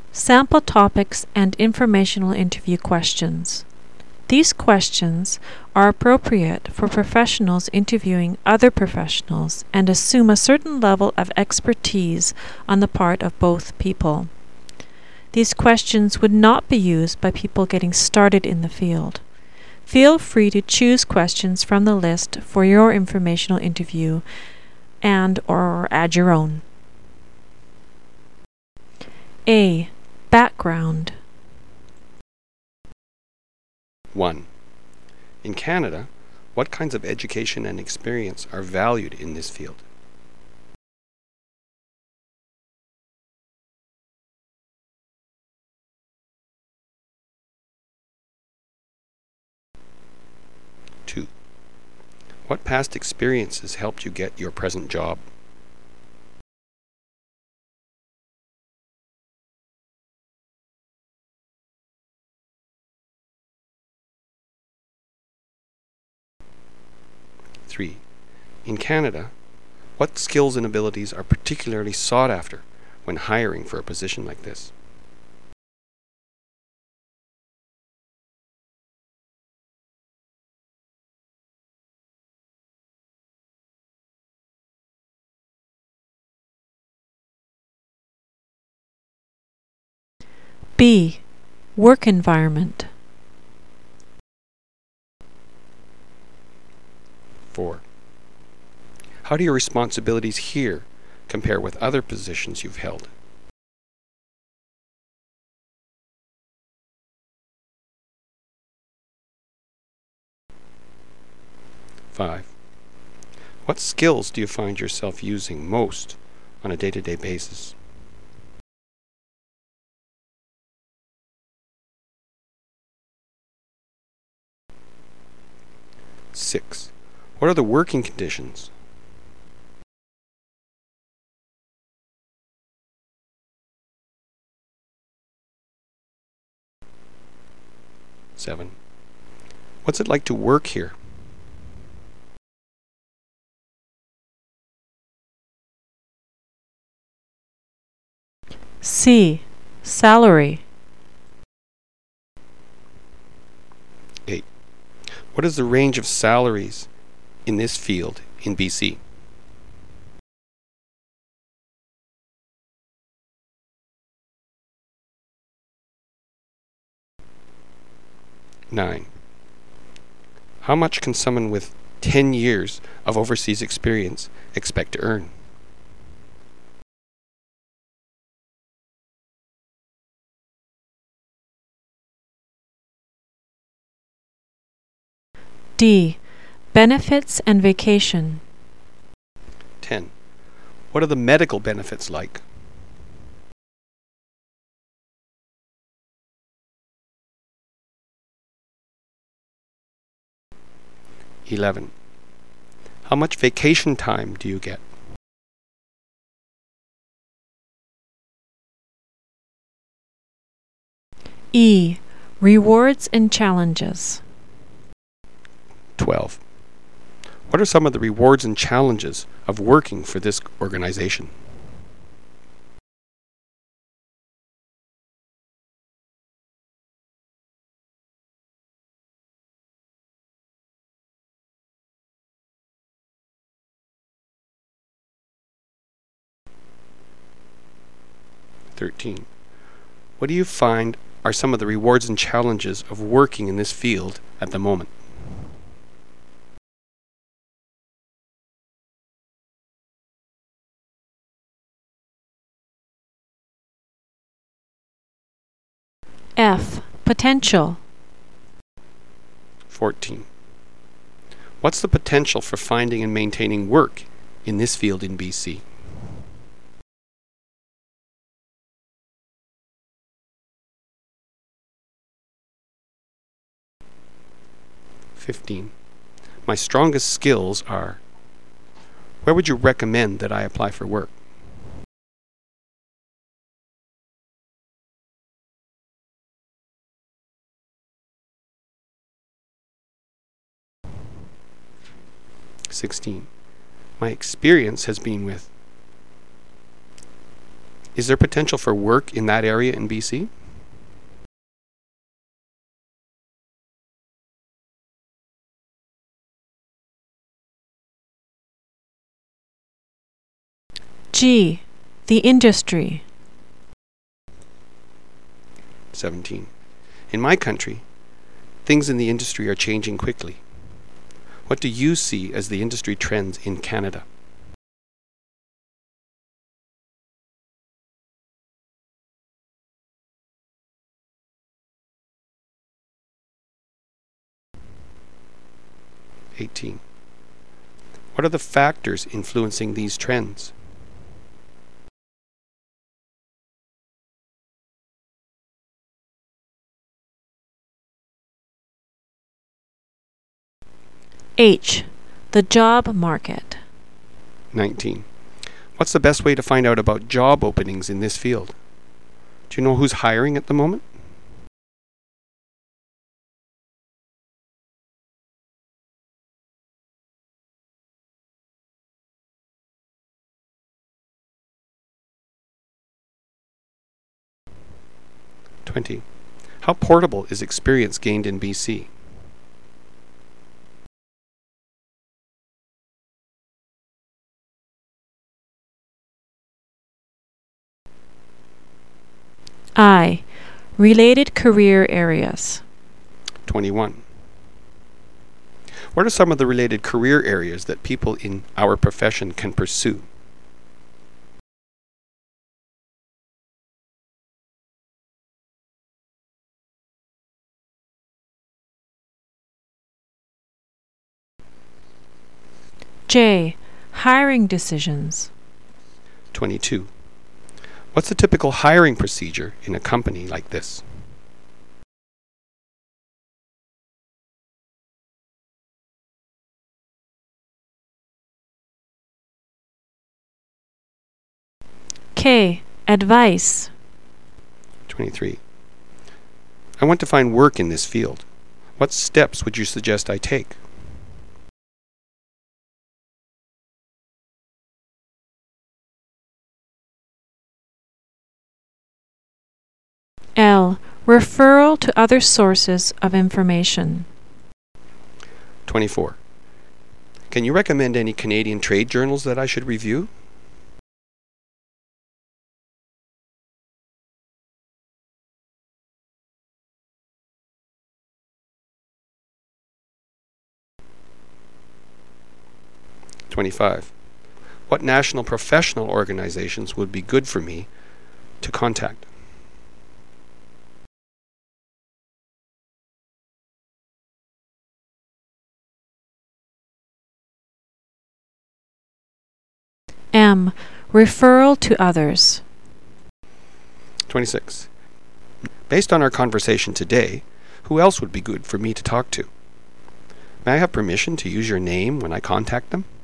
Sample topics and informational interview questions. These questions are appropriate for professionals interviewing other professionals and assume a certain level of expertise on the part of both people. These questions would not be used by people getting started in the field. Feel free to choose questions from the list for your informational interview and/or add your own. A. Background. 1. In Canada, what kinds of education and experience are valued in this field? Two. What past experiences helped you get your present job? Three. In Canada, what skills and abilities are particularly sought after when hiring for a position like this? B. Work environment. 4. How do your responsibilities here compare with other positions you've held? Five. What skills do you find yourself using most on a day-to-day basis? Six. What are the working conditions? Seven. What's it like to work here? C. Salary. 8. What is the range of salaries in this field in BC? Nine. How much can someone with 10 years of overseas experience expect to earn? D. Benefits and vacation. 10. What are the medical benefits like? $11. How much vacation time do you get? E. Rewards and challenges. 12. What are some of the rewards and challenges of working for this organization? $13. What do you find are some of the rewards and challenges of working in this field at the moment? F. Potential. 14. What's the potential for finding and maintaining work in this field in BC? $15. My strongest skills are. Where would you recommend that I apply for work? $16. My experience has been with. Is there potential for work in that area in BC? G. The industry. 17. In my country, things in the industry are changing quickly. What do you see as the industry trends in Canada? (18) What are the factors influencing these trends? H. The job market. 19. What's the best way to find out about job openings in this field? Do you know who's hiring at the moment? (20) How portable is experience gained in BC? I. Related career areas. 21. What are some of the related career areas that people in our profession can pursue? J. Hiring decisions. 22. What's the typical hiring procedure in a company like this? K. Advice. 23. I want to find work in this field. What steps would you suggest I take? L. Referral to other sources of information. 24. Can you recommend any Canadian trade journals that I should review? (25) What national professional organizations would be good for me to contact? M. Referral to others. 26. Based on our conversation today, who else would be good for me to talk to? May I have permission to use your name when I contact them?